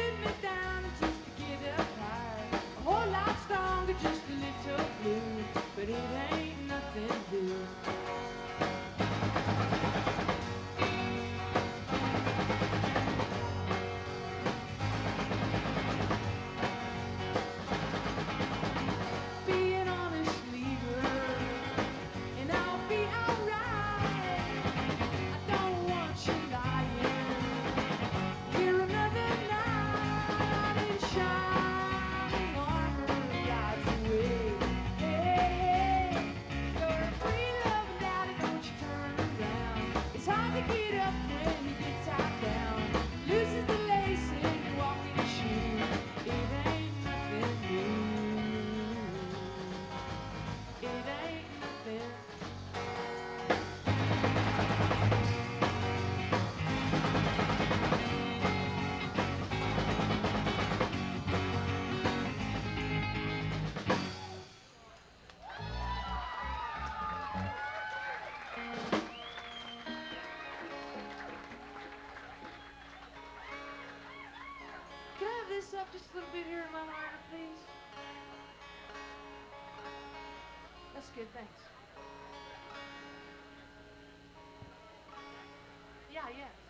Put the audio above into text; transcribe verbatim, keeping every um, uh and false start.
get me down and just to get up high. A whole lot stronger, just a little blue, but it ain't nothing new. Be an honest leader, and I'll be alright. I don't want you lying here another night in shining armor rides away. Hey, hey, you're a free love daddy, don't you turn around. It's hard to get up when you get tied down. Loses the lace in your walking shoe. It ain't nothing new. It ain't nothing. Can I have this up just a little bit here in my honor, please? That's good, thanks. Yeah, yeah.